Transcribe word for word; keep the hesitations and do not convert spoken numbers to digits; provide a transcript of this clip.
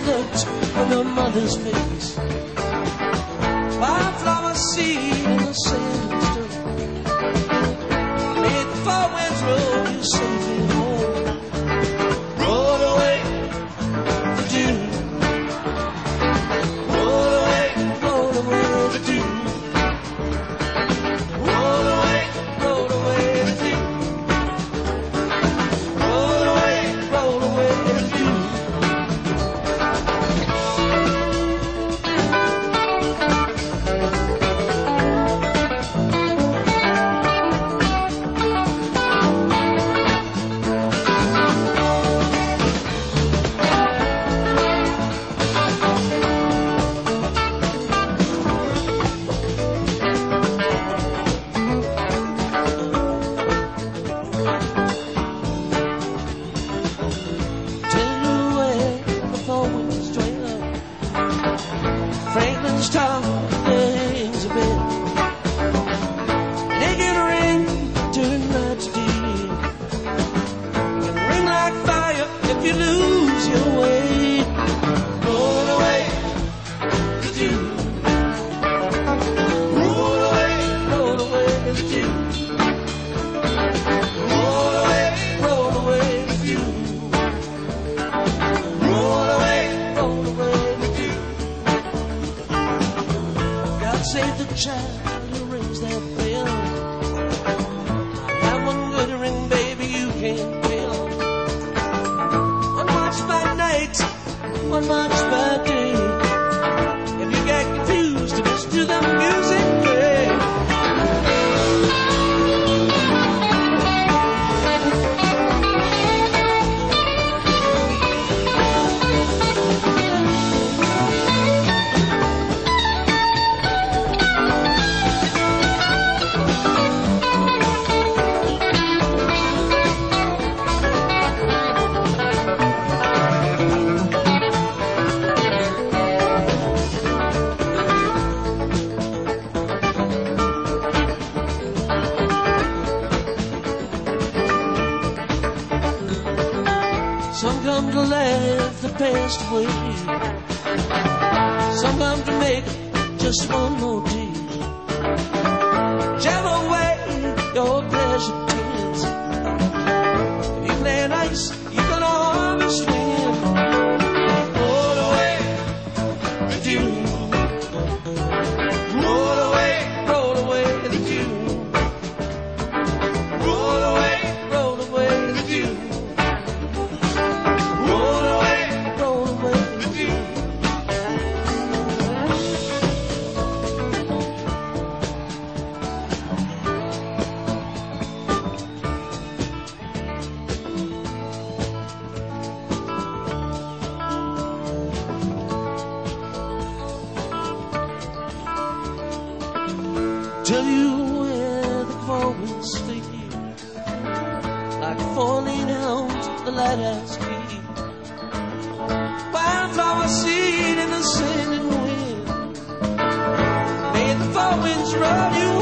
looked on her mother's face. Wildflower seed in the sand, made the four winds roll you safely home. Roll away the dew, roll away, roll away the dew, roll away, roll away the dew, roll away, roll away the dew. Franklin's town hangs a bit. They can ring, turn night to day. Can ring like fire if you lose your way. Roll away the dew, roll away, roll away the dew, roll away, roll away the dew, roll away, roll away the dew. Save the child who rings that bell. I have one good ring, baby, you can't tell. One watch by night, one watch by day. If you get confused, listen to the music play. Some come to laugh the past away. Some come to make just one more day. Whichever way your pleasure tends. If you play nice, you can always win. Roll away the dew, roll away, roll away the dew, roll away, roll away the dew. Tell you where the forwards flee, like a falling hound, the lighthouse key. Wildflower seed in the sand and wind, made the four winds roll you